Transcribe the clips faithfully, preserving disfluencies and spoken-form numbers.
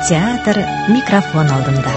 Театр микрофон алдында.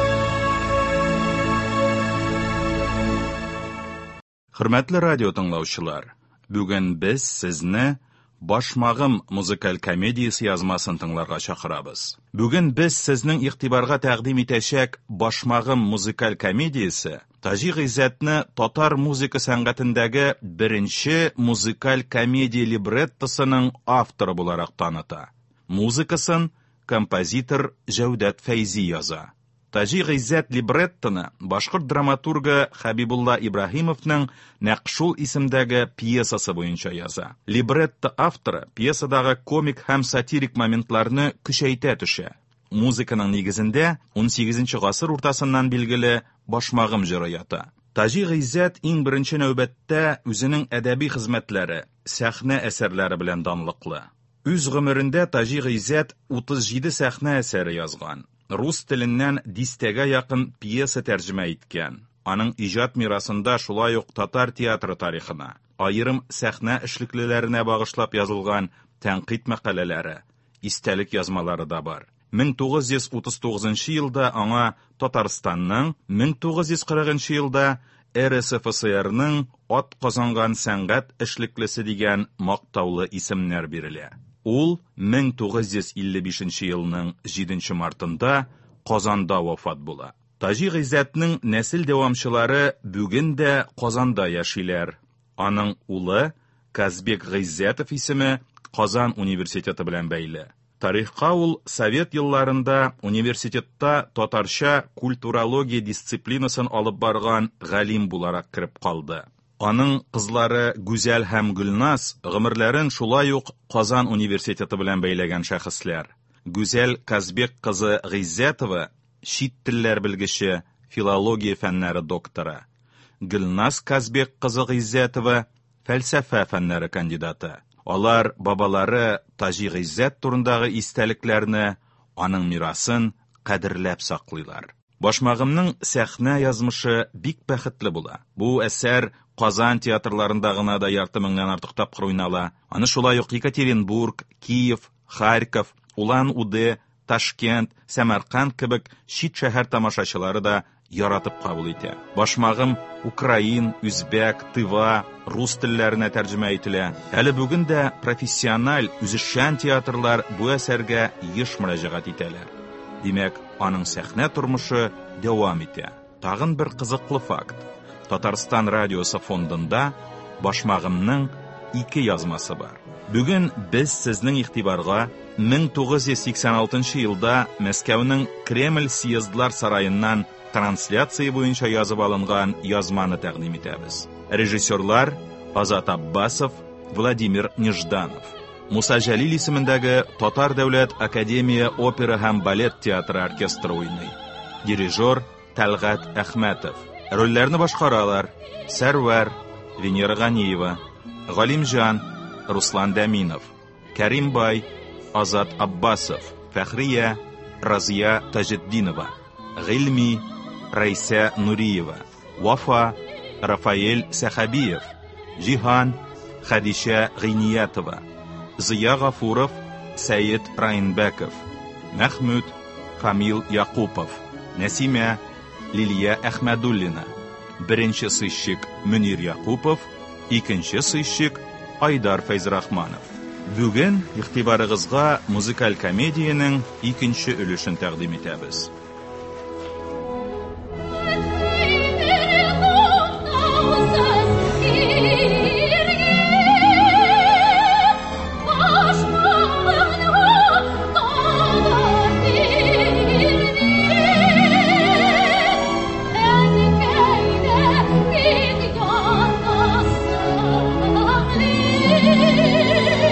Hürmetli radyo tыңлаучылар, бүген без сезне Башмагым музыкаль комедиясе язмасын тыңларга чакырабыз. Бүген без сезнең игътибарга тәкъдим итәчәк Башмагым музыкаль комедиясе Таҗи Гыйззәтне татар музыка сәнгатендәге беренче музыкаль комедия либреттосының авторы буларак таныта. Музыкасын композитор Җәүдәт Фәйзи яза. Таҗи Гыйззәт либреттоны башкорт драматургы Хәбибулла Ибраһимовның Нәкъшул исемдәге пьесасы буенча яза. Либретто авторы пьесадагы комик һәм сатирик моментларны көчәйтә төшә. Музыканың нигезендә ун сигезенче гасыр уртасыннан билгеле Башмагым җыры ята. Таҗи Гыйззәт иң беренче нәүбәттә үзенең әдәби хезмәтләре, сәхнә әсәрләре белән данлыклы. Үз гомерендә Таҗи Гыйззәт утыз җиде сәхнә әсәре язган. Рус теленнән дистәгә якын пьеса тәрҗемә иткән. Аның иҗат мирасында шулай ук татар театры тарихына, аерым сәхнә эшлеклеләренә багышлап язылган тәнкыйть мәкаләләре, истәлек язмалары да бар. мең тугыз йөз утыз тугызынчы елда аңа Татарстанның, мең тугыз йөз кырыгынчы елда эр эс эф эс эрның ат казанган сәнгать эшлеклесе дигән мактаулы исемнәр бирелә. Ул мең тугыз йөз илле бишенче елның җиденче мартында Казанда вафат була. Таҗи Гыйззәтнең нәсел дәвамчылары бүген дә Казанда яшиләр. Аның улы Казбек Гыйззәтов исеме Казан университеты белән бәйле. Тарихка ул совет елларында университетта татарча культурология дисциплинасын алып барган галим буларак кирип калды. Аның кызлары Гүзәл һәм Гөлназ гомерләрен шулай ук Казан университеты белән бәйләгән шәхесләр. Гүзәл Казбек кызы Гыйззәтова чит телләр белгече, филология фәннәре докторы. Гөлназ Казбек кызы Гыйззәтова фәлсәфә фәннәре кандидаты. Алар бабалары Таҗи Гыйззәт турындагы истәлекләрне, аның мирасын кадерләп саклыйлар. Башмагымның сәхнә язмышы бик бәхетле була. Бу әсәр Казан театрларында гына да ярты меңнән артык тапкыр уйнала. Аны шулай ук Екатеринбург, Киев, Харьков, Улан-Удэ, Ташкент, Сәмәрканд кебек чит шәһәр тамашачылары да яратып кабул итә. Башмагым украин, үзбәк, тыва, рус телләренә тәрҗемә ителә. Әле бүген дә профессиональ, үзешчән театрлар бу әсәргә еш мөрәҗәгать итәләр. Димәк, аның сәхнә тормышы дәвам итә. Тагын бер кызыклы факт. Татарстан радиосы фондында Башмагымның ике язмасы бар. Бүген без сезнең игътибарга мең тугыз йөз сиксән алтынчы елда Мәскәүнең Кремль съездлар сараеннан трансляция буенча язып алынган язманы тәкъдим итәбез. Режиссерлар Азат Аббасов, Владимир Нежданов. Муса Җәлил исемендәге Татар дәүләт академия опера һәм балет театры оркестры уйный. Дирижер Тәлгать Әхмәтов. Рольләрне башкаралар Сәрвәр, Венера Ганиева, Галимҗан, Руслан Дәминов, Кәрим Бай, Азат Аббасов, Фәхрия, Разия Таҗетдинова, Гыйльми, Райса Нуриева, Вафа, Рафаэль Сәхәбиев, Җиһан, Хәдичә Гыйниятова, Зыя Гафуров, Сәйет Раинбәков, Мәхмүд, Камил Яқупов, Нәсимә, Лилия Әхмәдуллина, беренче сыйщик Мөнир Яқупов, икенче сыйщик Айдар Фәйзрахманов. Бүген игътибарыгызга музыкаль комедиянең икенче өлешен тәкъдим итәбез.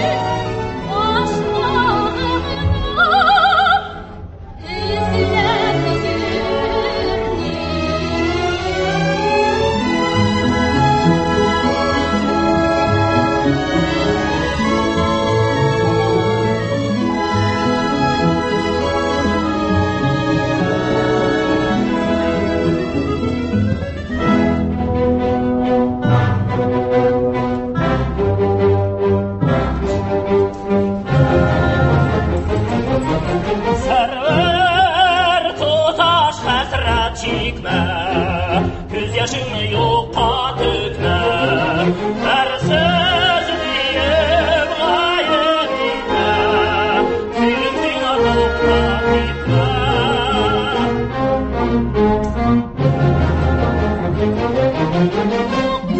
Yeah.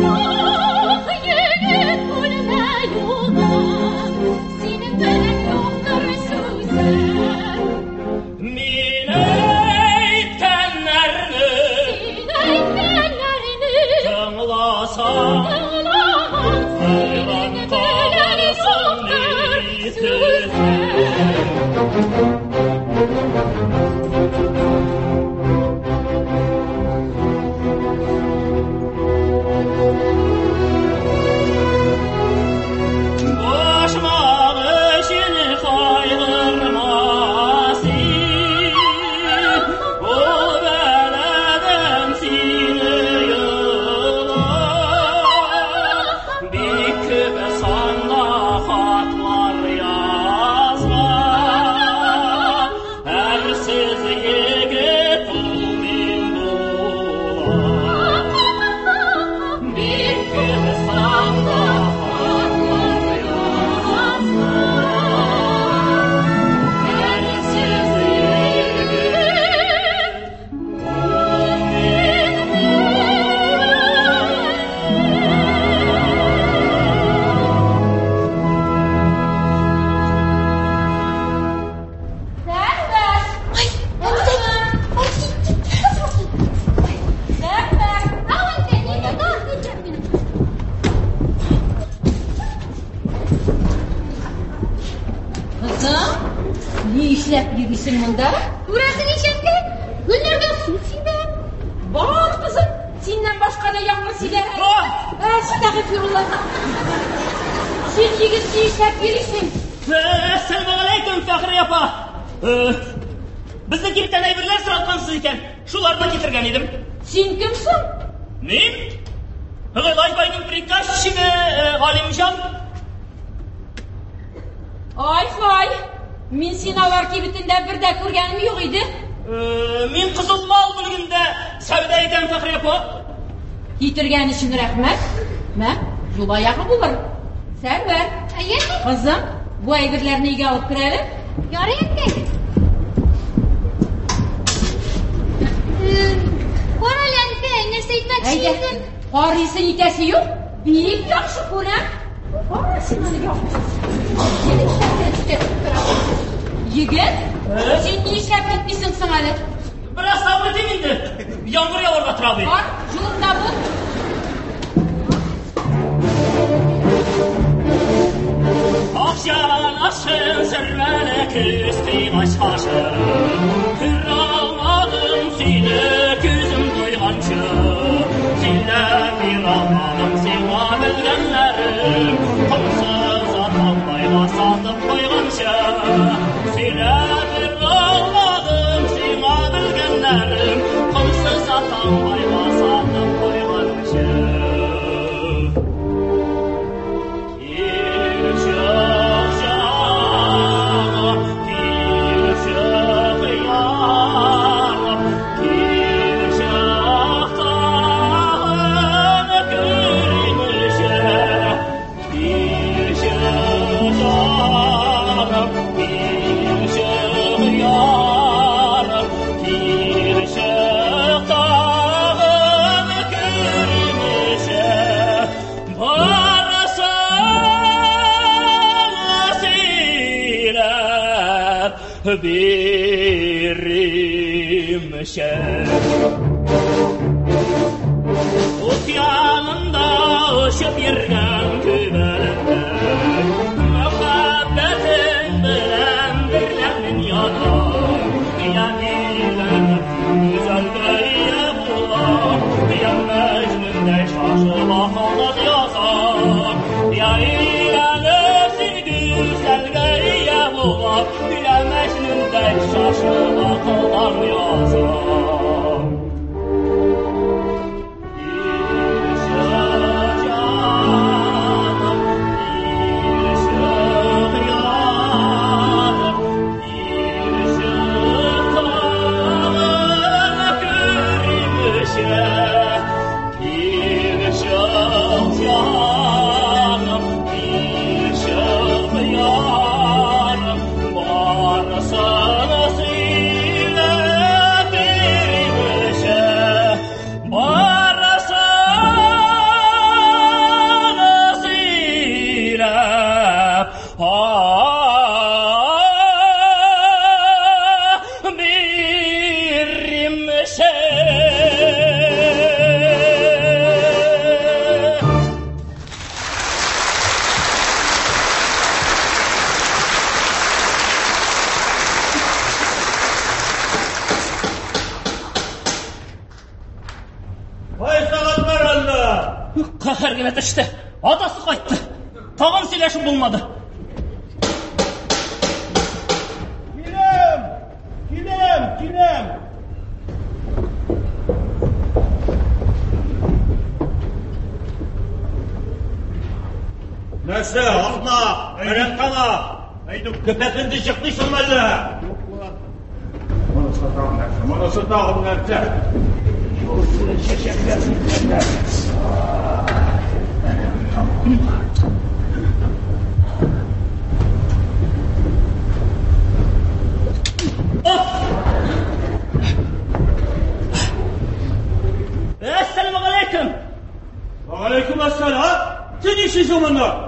Yitirgən üçün rəhmət. Mən yol ayağı bulur. Sərvər. Ayəndə. Kızım, bu ayırlarını iyi alıp girelim. Yarayəndə. Qoraləndə, nəsə etmək istəyirdim. Qarıysın itəsi yox. Büyük yaxşı qorəm. Qarısını yox. Yigit, sen ne işlep gitmişsin sana? Biraz sabredeyim indi. Yağmur yağar da trabı. Var, yolunda bu. Akşan aşın sırmene küstü baş haşın. Kıramadım seni gözüm duygançı. Sile bir almadım seni bilgenlerim. Kumsuz atanmayla satıp koygançı. Sile bir almadım seni bilgenlerim. Kumsuz atanmayla satıp koygançı. Birimşer Okyanında ışıp yirgen kübelerinde Muhabbetin bilen birlerinin yanar Yanilen güzel gayye bular Ya Mecnun'de şaşıp akıllar yazar Ya ilenirsin güzel gayye bular Ya Mecnun'de şaşıp akıllar yazar Sana evet işte. Adası kayıttı. Tağın söyleşim bulmadı. Kilem! Kilem! Kilem! Neyse, akma, öğren kala. Köpekindi çıkmışsın valla. Manası dağın nerede? Manası dağın nerede? Esselamu aleyküm. Aleyküm esselam. Sen işin zamanla.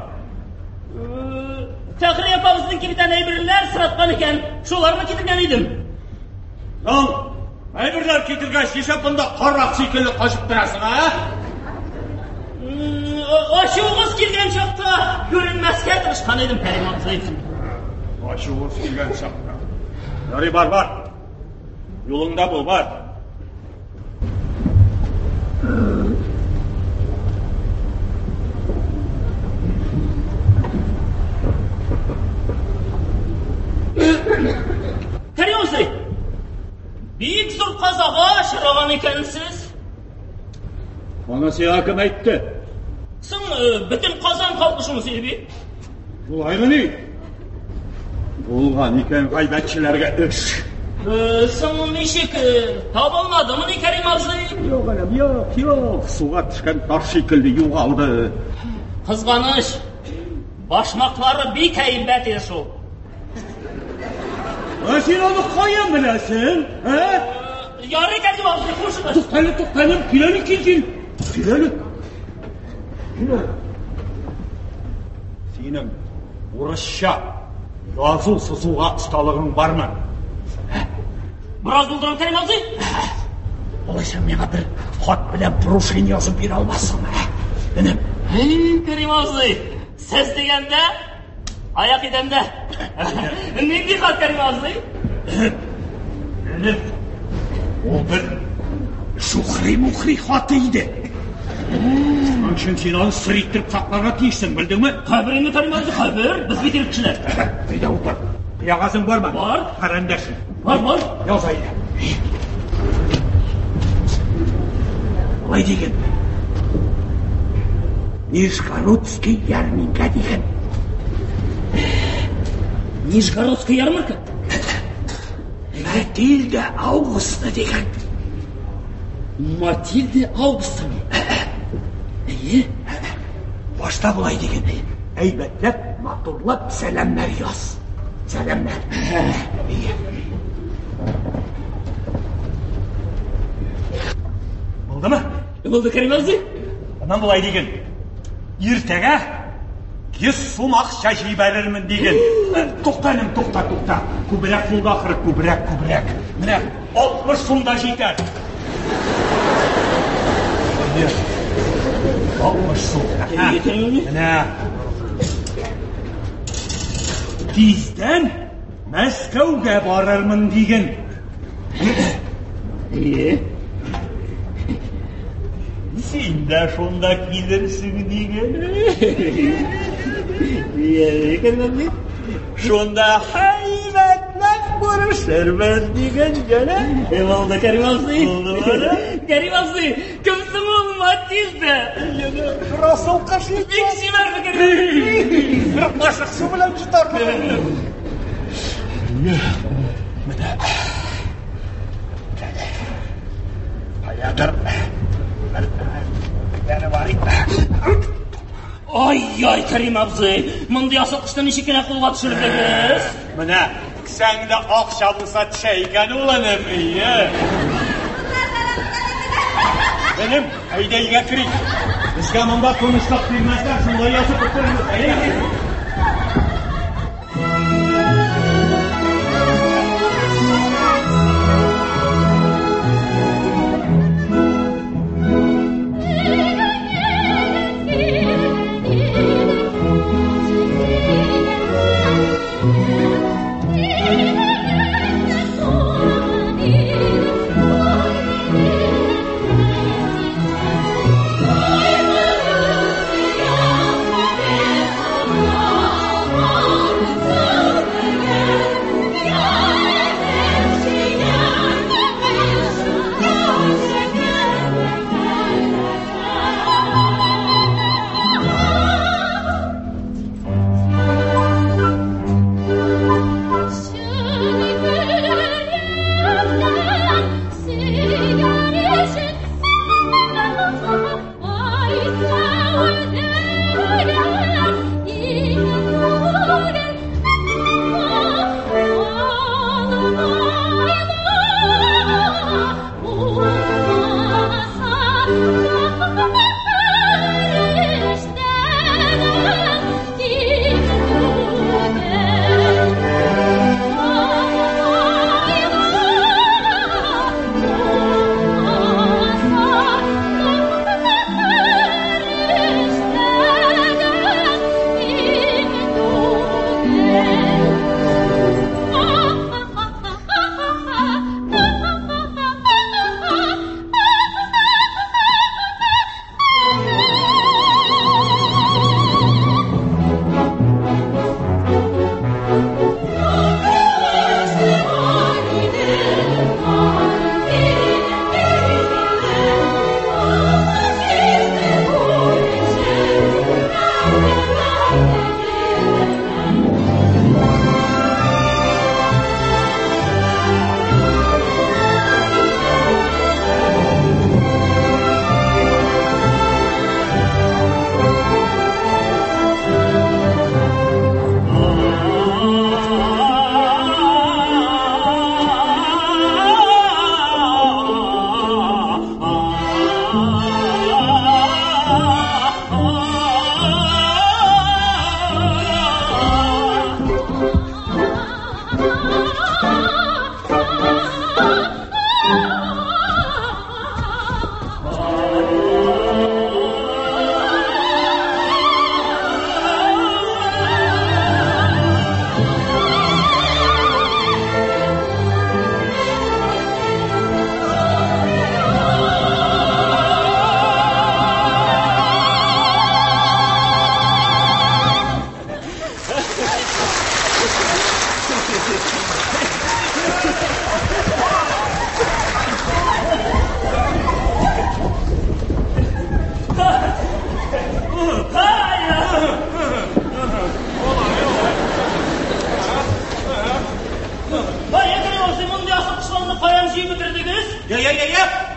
Fəxri yapamızın ki bir tane eybirlər sıratqan ikən, şolarını getirgen idim. Lan, eybirler getirgen şişapında qarraq şekilli kaçıp durasın ha? Aşığımız girgen çokta, görünmezke tırışkan idim Kərimazı. Aşığımız girgen çokta. Yarı var var. Yolunda bul var. Kərimazı, büyük zor kazağa aşırağan ikensiz. Bana siyakım etti. Sen bütün kazan kalkışımız ebi. Bu ayrını. Bulgan iken kaybetçilerge üç. Sen nişik tabanladı mı ne Kərimazı? Yok anam yok yok. Suğa çıkan dar şekilde yuğaldı. Kızganış, başmakları bir keybet esu. Sen onu koyan bilesin. He? Yarı Kərimazı, kurşunuz. Tuktanı tuktanım planı kilkin. Planı. Senin uğraşa yazıl sızığa ustalığın var mı? Biraz dolduran Kərimazı. Olaysa bana bir hat bilen proşen yazıp bir almazsın. Benim. Hey Kərimazı, ses degende, ayak edende. Ne bir hat Kərimazı? Benim. O bir şuhri muhri hatıydı. Onun için sen onu sırıttırıp saklarına değilsin, bildin mi? Kabrini Kərimazı, kabir, biz bitirikçiler. Bir de otur. Kıyağızın var mı? Var. Karandaşın. Var var. Yaz ayda. Olay degen. Nizhgorodskiy yarminka degen. Nizhgorodskiy yarmarka? Matilda Augusta degen. Matilda Augusta mı? İyi. Başta bulay degen. Eybetlep, maturlap selamlar yaz. Selamlar. İyi. Oldu mu? Oldu Kərimazı. Ondan bulay degen. Ertege yüz sum akça jiberirim degen. Toxtanım, toxta, toxta. Kubrak pulga akırıp, kubrak, kubrak. Mine, altmış sumda jeter. altmış sum. Mine. Tizden Moskovga bararmın degen. İyi. Sen de şunda gelirsin degen. İyi Kərimazı. Şunda hayvetlak görüşürmez degen gene. Eyvallah Kərimazı. Oldu bana. Kərimazı, kimsin oğlum Matilda? Rasıl kaşı. İkisi var mı Kərimazı? Bir kaşık su bilen tutar. Hayatır. Yani var Ay ay Kərimazı, mındı yasıl kıştan işikine kulga düşürürdünüz. Mine, sen de akşamısa çeygen olanım iyi. Benim, eydeyle kırık. Bizge mında konuşsak bilmezler, şunları yazıp otururuz.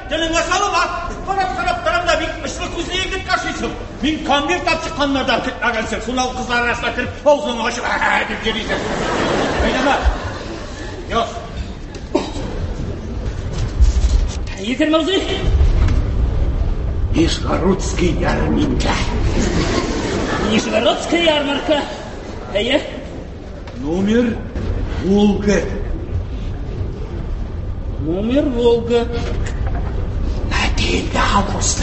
тіліңе салып ат. Қарап-қарап тұрам да бек мышлы көзіне егіп қашисың. Мен конверт тап шыққандардан күтпегенсің. Сонау қыздар арасына кіріп, аузын ашып, ә деп жерейсің. Айдама. Йос. Екермаузи. Нижегородский ярмарка. Нижегородская ярмарка. Әйе? Номер Волга. Номер Волга. Матильда Августа.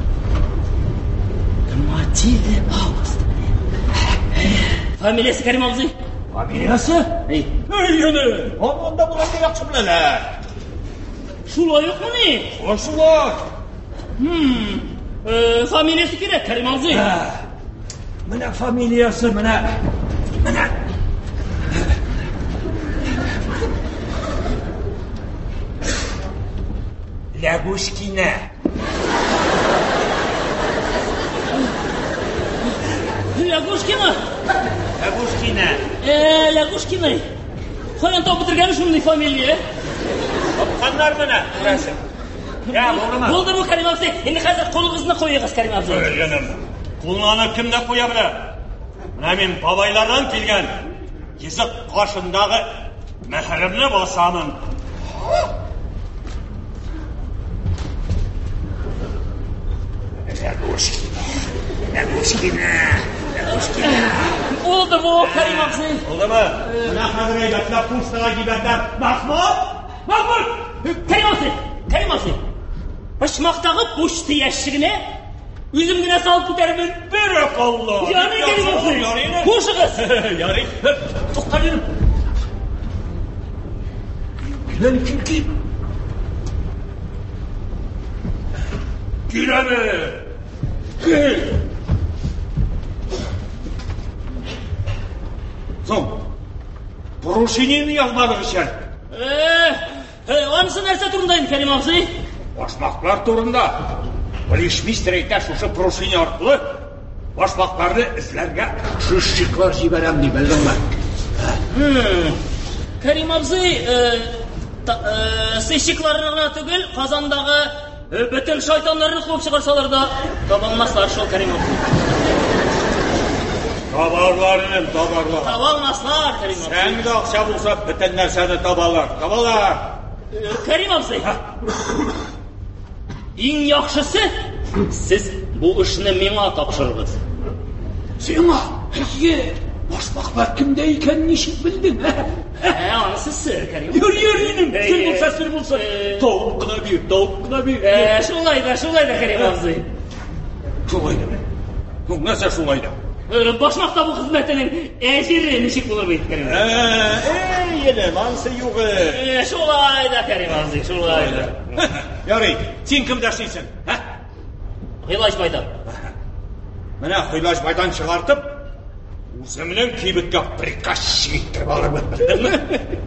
Матильда Августа. Фамилиясы Кәрим абзый? Фамилиясы? Ей. Ей, ені. Онда бұларды яқшы білелер. Шулай yok mu ne? Шулай. Hmm. Ee, Фамилиясы керек, Кәрим абзый. Міне фамилиясы, міне. Міне. Лягушкина. Лягушкина? Лягушкина. Ee, Lягушкина. Қоян тауып бітіргені шындай фамилия? Қандар міне, көрәсің. Я, болды ма? Болды бұл, Кәрим абзый. Енді қазір қолыңызына қойығыз, Кәрим абзый. Өлгенім. Қолыңаны кімді қоя біле? Мына мен бабайлардан келген езік қашындағы мәхірімні басамын. Лягушкина. Лягушкина. Лягушкина. Oldu bu, Kərəm abzı. Oldu mu? Mına қазір әйбәтлі пустыға кибәтлер. Mahmud! Mahmud! Kərəm abzı, Kərəm abzı. Başmaqдағы boştu ящигіне üzümgüne salып көтерімін. Берек Allah! Ярый, Kərəm abzı. Boşығыз. Ярый. Тоқта берім. Күлән кім кім? Күләні! Күл! Соң, порушениені yazmadığı için. Eee, anısı нәрсе турындайын, Kərəm abzı? Başmaqlar turunda. Полишмистер әйтә шушы порушение арқылы başmaqларды izlərгә шүшчіклар жибәрәм ди, білдің бі? Kərəm abzı, сыйшықларына түгіл, қазандағы bütün şaytanlarını қуып шығарсалар да табалмаслар шол, Kərəm abzı. Tabarlarının tabarlar. Табалмаслар, Kərəm abzı. Сән де ақша болса, бүтін нәрсені табалар. Табалар. Kərəm abzı, ең яқшысы, сіз бұл ішіні меңа тапшырыңыз. Сеңа? Әйе, başmaqlar кімде екенін нешік білдің, ә? Анысы сыр, Kərəm abzı. Йөр, йөр, енім, сыр болса, сыр болса. Тауып қына бер, тауып қына бер. Шулай да, шулай да, Kərəm abzı. Шулай да. Нәрсе шулай да? Başmaqta bu xizmətinin əjiri nişik bulur beyt, Kərəm abzı. Ey, енім, ансы юғы. Şulay da, Kərəm abzı, şulay da. Ярый, сен кімді ашайсың, ә? Хилаш байдан. Міне Хилаш байдан шығартып, өзімнің кейбітке приказчик еттіріп алырмын, білдің ме?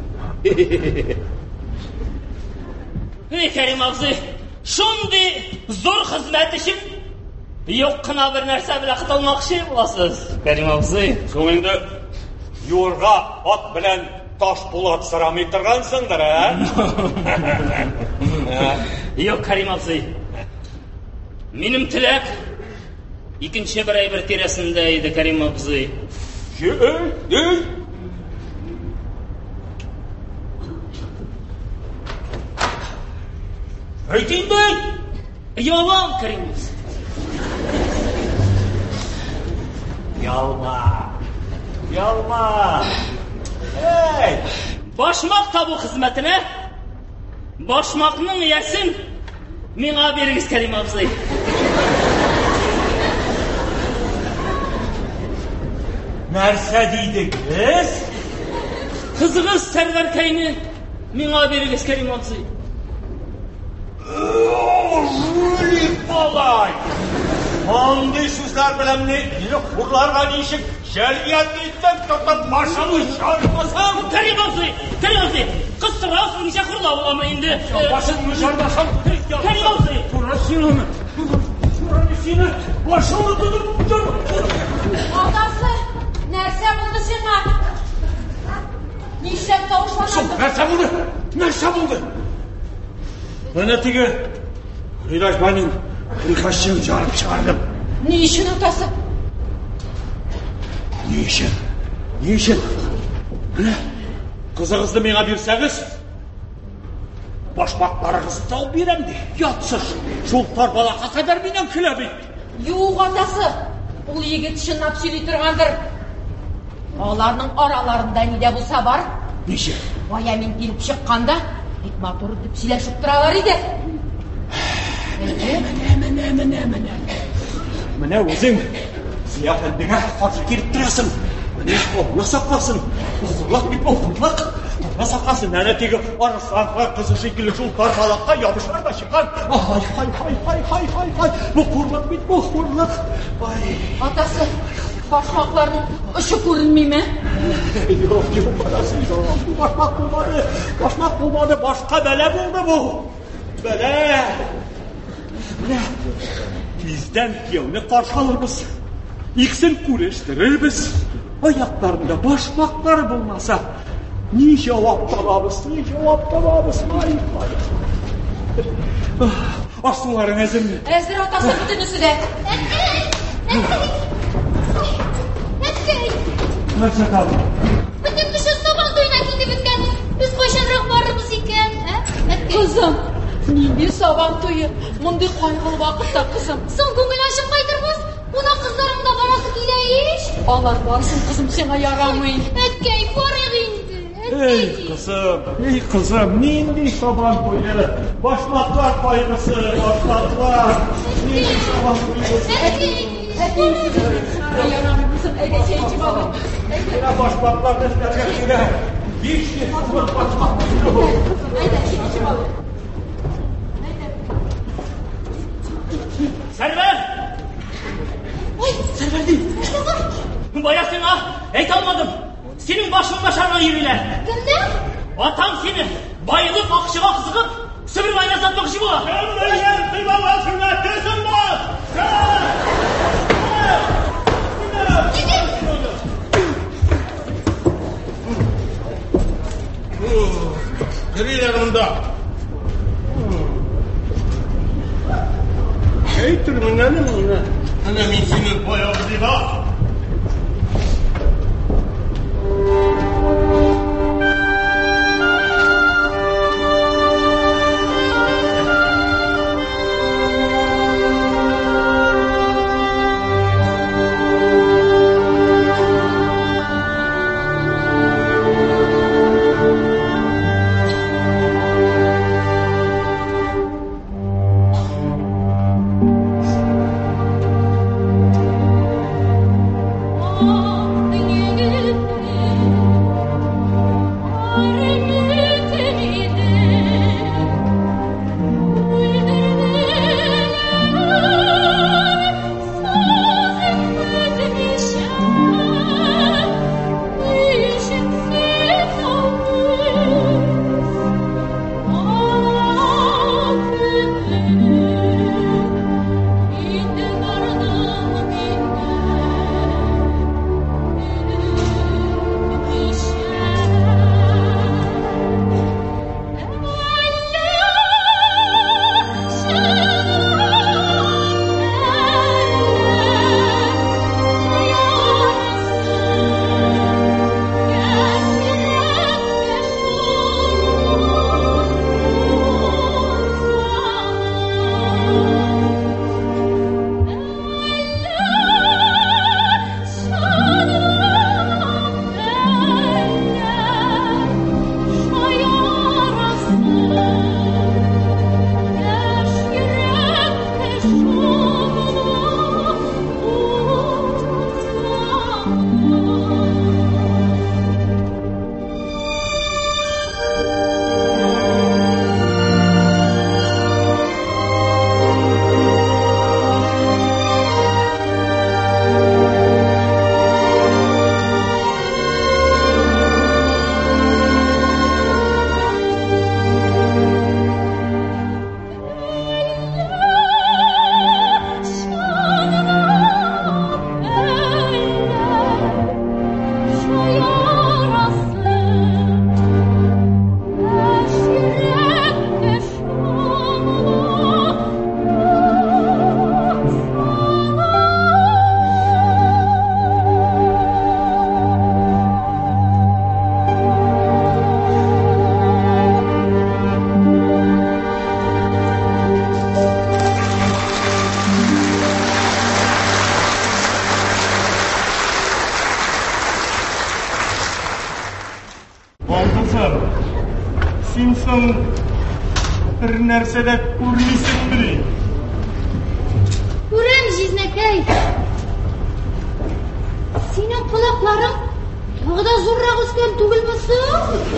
Ey, Kərəm abzı, şundi zor xizmət işin yok qına bir нәрсе білі қыталмақшы боласыз, Kərəm abzı. Соңыңды юрға от білән таш болат сұрамай тұрғансыңдар, ә? Yok, Kərəm abzı. Менің тілек ikінші бір ай бір тересінде еді, Kərəm abzı. Ей, ей! Айтайын ба? Ялам, Kərəm abzı. Ялма, ялма. Ей! Başmaq табу xizmətinə başmaqның yəsin миңа беріңіз, Kərəm abzı. Нәрсе дейдіңіз? Қызығыз сәрвәркәйні миңа беріңіз, Kərəm abzı. Жулик болай! Аңды сөздер білімні, ені құрларға нешік шәрият еттен тұтып машаны шарпасам. Kərəm abzı, Kərəm abzı, қыстырас неше құрлау олама енді. Başını şarпасам. Kərəm abzı. Турасыны mı? Турасыны başını tutup dur. Atası, нәрсе болды сеңа? Ништеп тауышмадың? Нәрсе болды? Нәрсе болды? Міне тегі Қидаш менің приказчығын жарып шығардым. Не үшін атасы? Не үшін? Не үшін? Міне, қызыңызды меңа берсеңіз, башмақтарыңызды тауып берем де, ятсыз, жолтар балақа қадар менен кіләбейді. Юқ атасы, ол егет шынап сөйлей тұрғандыр. Оларның араларында неде болса бар. Неше? Баямен келіп шыққанда, ет моторы деп сөйлесіп тұралар еді. Міне, міне, міне, міне. Міне өзің зияфәндіңе қарсы келіп тұрасың. Міне, қолына саққасын. Ұзырлақ бет ұзырлақ. Қолына саққасын. Әне тегі арысанға қызы шекілі жолтар балаққа ябышар да шыққан. Ай, хай, хай, хай, хай, хай, хай. Бұл қорлық бет, бұл қорлық. Атасы, башмақлардың ұшы көрінмей ме? Жоқ, жоқ, барасың, жоқ. Башмақ болмады, башмақ болмады, башқа бәле болды бұл. Бәле. Міне, бізден кеуіне қаршы алырбыз. Иксін көрештірірбіз. Аяқтарында башмақтар болмаса, не жауап табабыз, не жауап табабыз. Ай, ай. Асуларың әзір ме? Әзір атасы бүтінісі де. Әткей! Әткей! Нәрсе қалды? Бүтін кіші собан тойына келді біткен. Біз қойшанрақ барымыз екен. Әткей! Қызым, неге сабан тойы? Мұндай қайғылы вақытта қызым. Соң көңіл ашын қайтырмыз. Бұна қыздарың да барасы келе еш. Алар барсын қызым, сен аяғамын. Әткей, барық енді. Ей қызым, ей қызым, нендей сабан тойы? Башмақлар қайғысы, башмақлар. Нендей сабан тойы? Әткей! Аяғамын қызым, әге сен жималы. Мына башмақлар нәстерге келе. Еш не сабан башмақ тойы. Әйді, сен жималы. Сәрвер! Ой, Сәрвер değil. Бая сена, әйт алмадым. Сенің башың нашарға үйрелер. Кімді? Атам сені байлық ақшыға қызығып, сүбір айнасатмақшы бола. Кімдейен қибал ашына түсін бар. Кірелер мұнда. Ей тұрмын әні мұнда. Әне мен сені бояғы дейба. Кызым, сен соң бір нәрсе де көрмейсің білей. Көрем, жезнәкәй. Сенің құлақларың тағы да зоррақ өскен түгіл мұсың?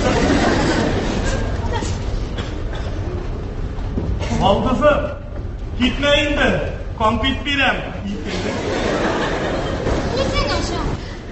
Ал қызым, кетмейін бі, компет берем. Несен аша?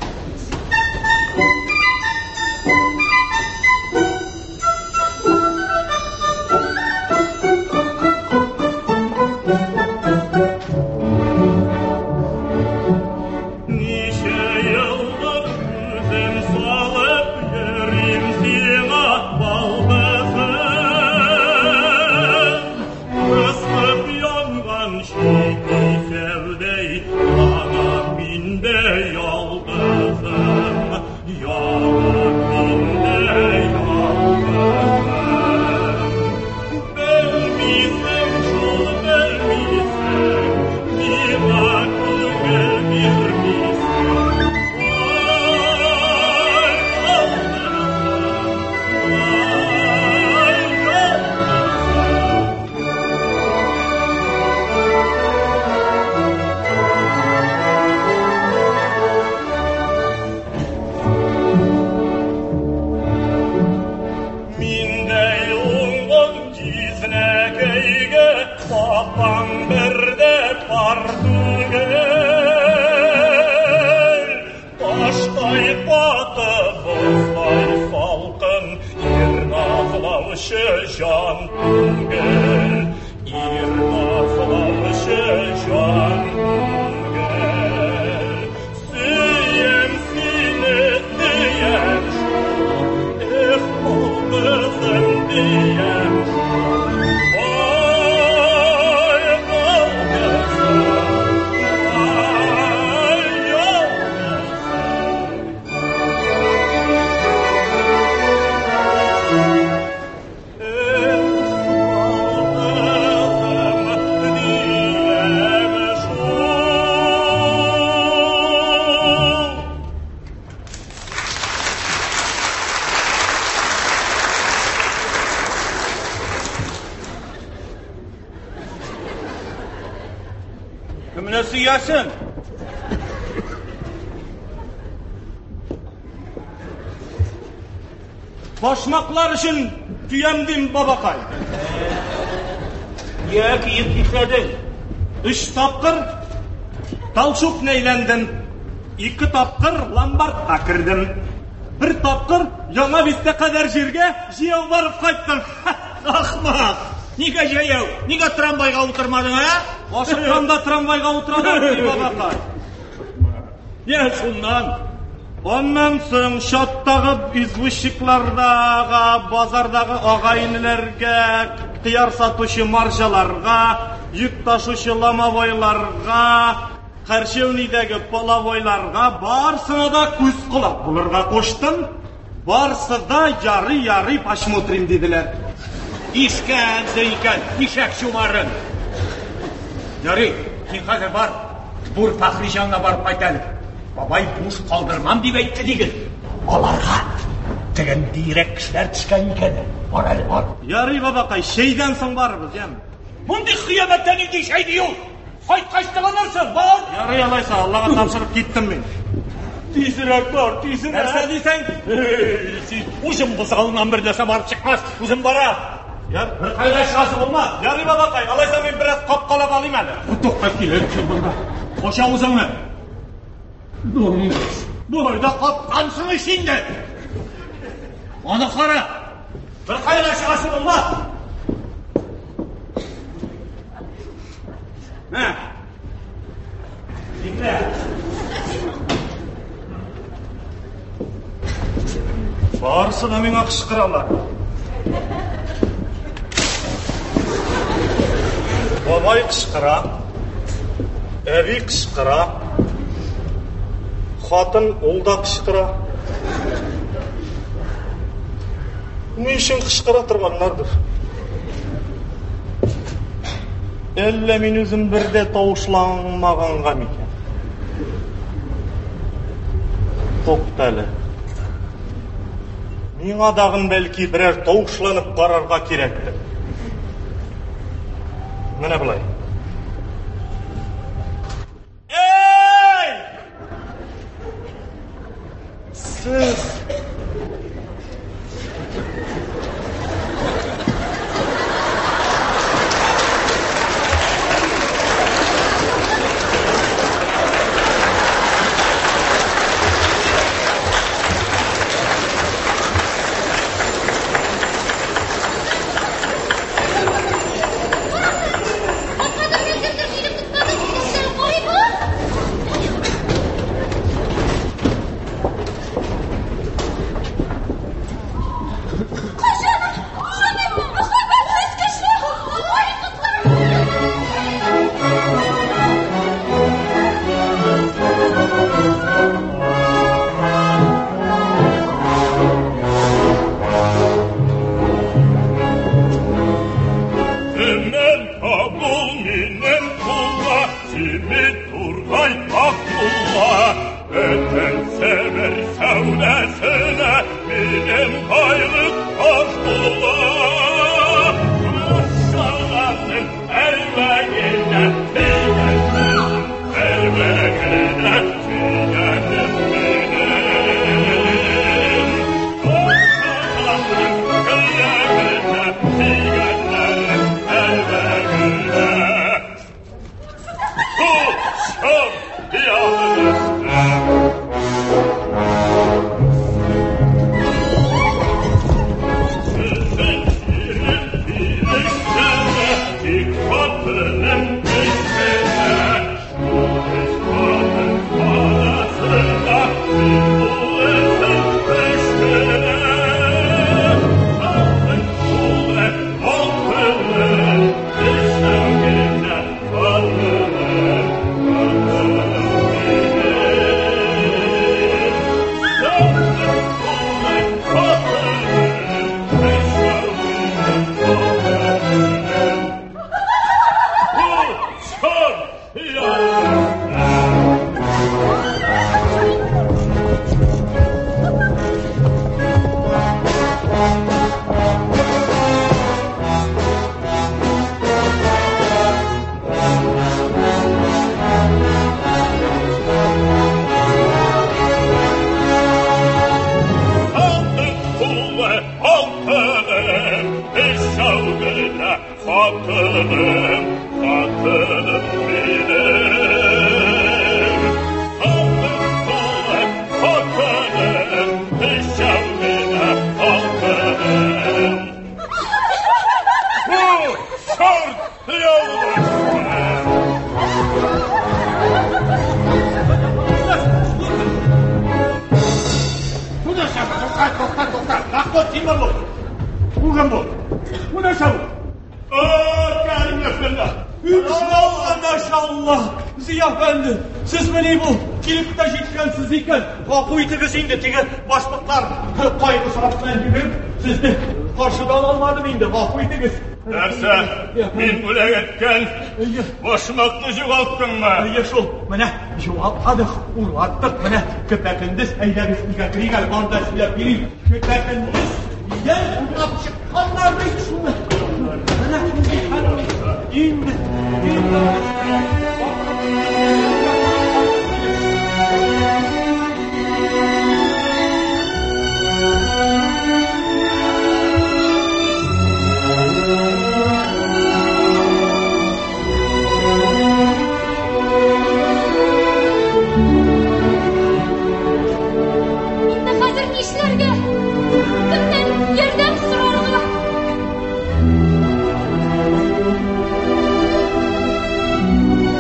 Кіміне сүйесің? Башмақлар үшін түйемдім, бабақай. Ек иіп кикледің. Үш тапқыр талшук нейлендім. Екі тапқыр ломбардқа кірдім. Бір тапқыр жаңа бесте қадар жерге жаяу барып қайттым. Ақмақ! Неге жаяу? Неге трамвайға отырмадың, а? Ашыққанда трамвайға отырады, бабақай. Не шуннан? Оннан соң шаттағы извозчиклардағы, базардағы ағайынлерге, қияр сатушы маржаларға, жүк ташушы ломовойларға, Қаршеунидегі половойларға барсына да көз құлақ бұлырға қоштым. Барсы да яры-яры посмотрим деділер. Ишкен, дейкен, ишек шумарын. Яры, сен қазір бар, бұр пақри жанына барып қайтәлі. Бабай буш қалдырмам деп әйтті деген. Оларға деген дирек кісілер түскен екені. Бар әлі бар. Яры, бабақай, шейден соң барыбыз, ем. Мұнды қияметten үйде шейді ел. Қайт қайттыған ұрсын, бар. Яры, алайса, Аллаға тапсырып кеттім мен. Тезірек бар, тезірек. Нәрсе дейсің? Сен ұжым бұзғалынан бір дәсі барып шықмас. Ұзым бара. Яр, бір қайда шығасы болма. Яры, бабақай, алайса мен біраз қап-қалап алайым әлі. Тоққа келеді кел бұнда. Қоша ұзыңы. Бұл ойда қапқансың ішінде. Оны қара. Бір қайда шығасы болма. Мә. Дикре. Барсы да мен ақшықыралар. Бабай қышқыра, әби қышқыра, қатын ұлда қышқыра. Не үшін қышқыра тұрғанлардыр? Әлі мен өзім бірде тауышланмағанға мекен. Тоқтәлі. Миңа дағын бәлки бірер тоғышланып қарарға керекті. Міне бұлай. Ей! Сіз! Мен бүләк әткен башмақты жоғалттың ма? Ешол, міне жоғалтқадық, ұрлаттық, міне көпәкіндіз әйдәбіз үйге кірегел, банда сөйлеп берейін. Көпәкіндіз үйден ұрлап шыққанларды шуны. Міне енді, енді. Кімнен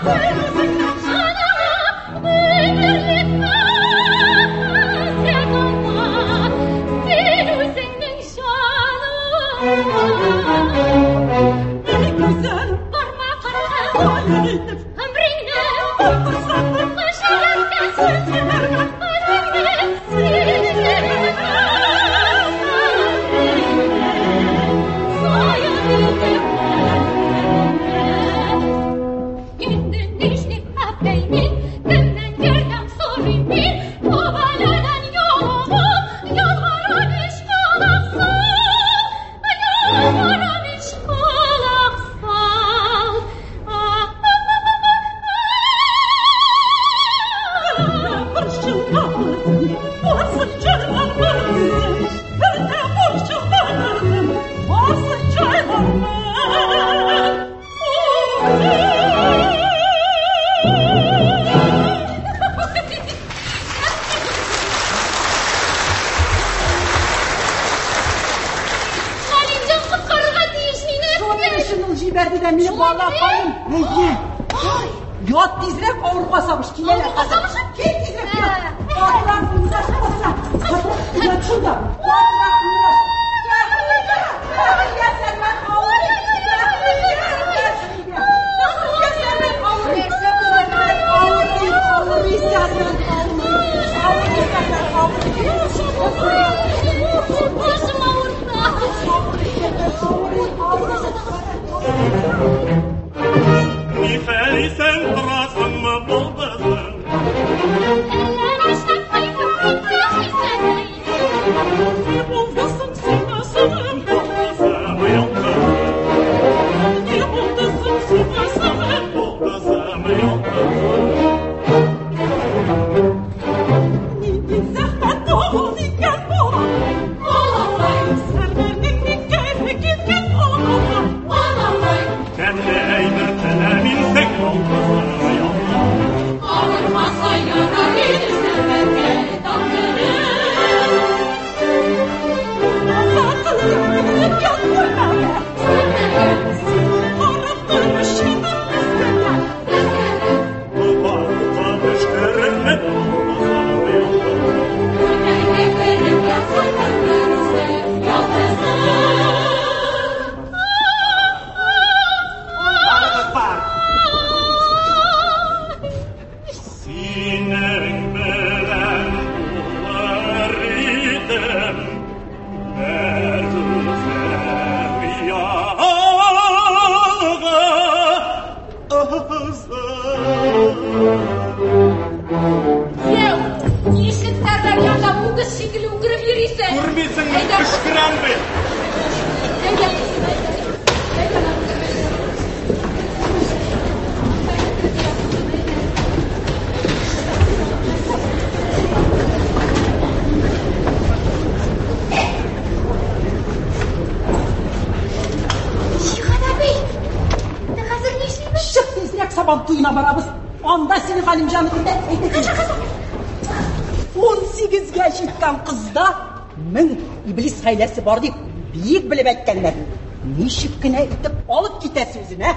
Ailesi var deyip büyük bilip etkenler. Nişip kine itip alıp gitesi yüzüne.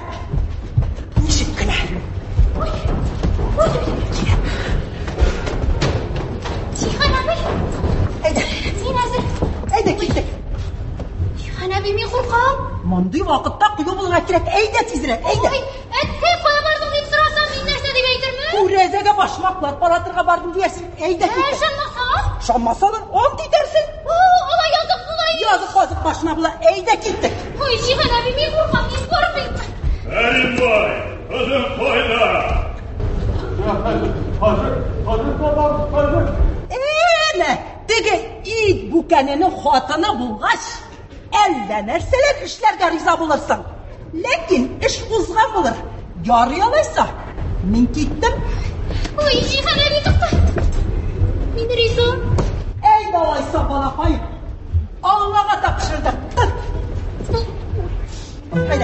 Nişip kine. Cihan abi. Eyde. Sen hazır. Eyde gittik. Cihan abi mi korkam? Mandığı vakitte kuyu buluna kirek. Eyde tizire. Eyde. Oy. Et hep koya vardım deyip sırasam min nerse de geytirme. Bu rezege başmaklar. Paratırga vardım diyersin. Eyde gittik. He şanmasa. Şanmasalar on dersin. Oo, ola yazık bulayım. Yazık yazık başına bula. Eyde gittik. Oy Cihan abi mi korkam? Mi korkmayayım. Erin boy. Kızım koyla. Hazır. Hazır babam. Hazır. Eee ne? Dege iyid bu kenini hatana bulgaç. Ellenirseler işlerge riza bulursun. Lakin iş uzgan bulur. Yarıyalaysa. Min gittim. Oy Cihan abi tıktı. Min riza. Ey dalaysa bana hayır. Allah'a tapşırdım. Haydi.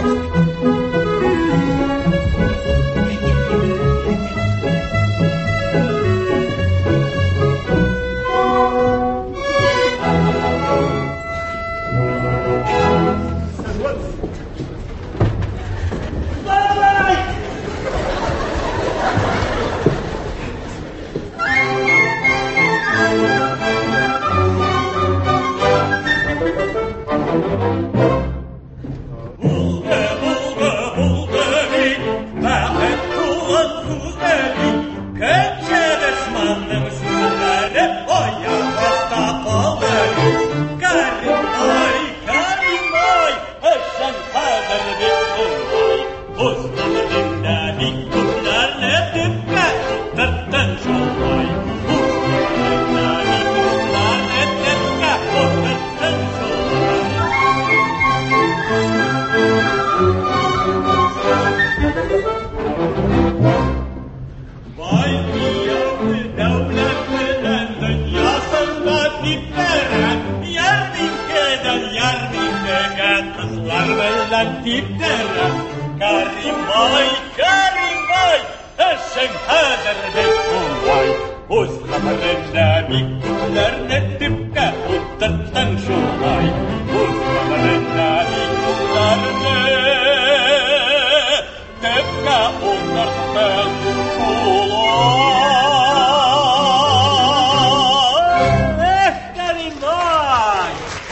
диптер. Кәрим бай, Кәрим бай, эшең хәзер бик уңай. Үз гомерендә бик күпләрне төпкә утырттың шулай. Үз гомерендә бик күпләрне төпкә утырттың шулай. Эх, Кәрим бай!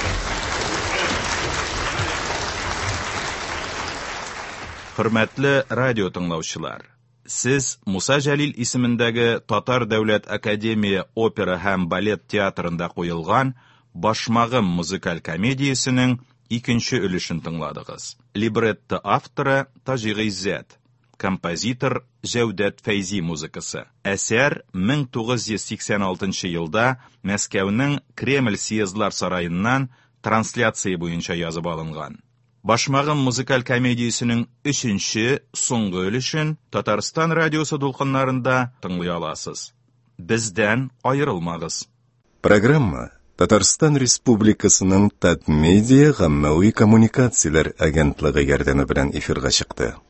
Хөрмәтле радио тыңлаучылар, сез Муса Җәлил исемендәге Татар дәүләт академия опера һәм балет театрында куелган Башмагым музыкаль комедиясенең икенче өлешен тыңладыгыз. Либретто авторы Таҗи Гыйззәт, композитор Җәүдәт Фәйзи музыкасы. Әсәр мең тугыз йөз сиксән алтынчы елда Мәскәүнең Кремль съездлар сараеннан трансляция буенча язып алынган. Башмагым музыкаль комедиясенең өченче, соңгы өлешен Татарстан радиосы дулкыннарында тыңлый аласыз. Бездән аерылмагыз. Программа Татарстан Республикасының Татмедиа гаммәви коммуникацияләр агентлыгы ярдәме белән эфирга чыкты.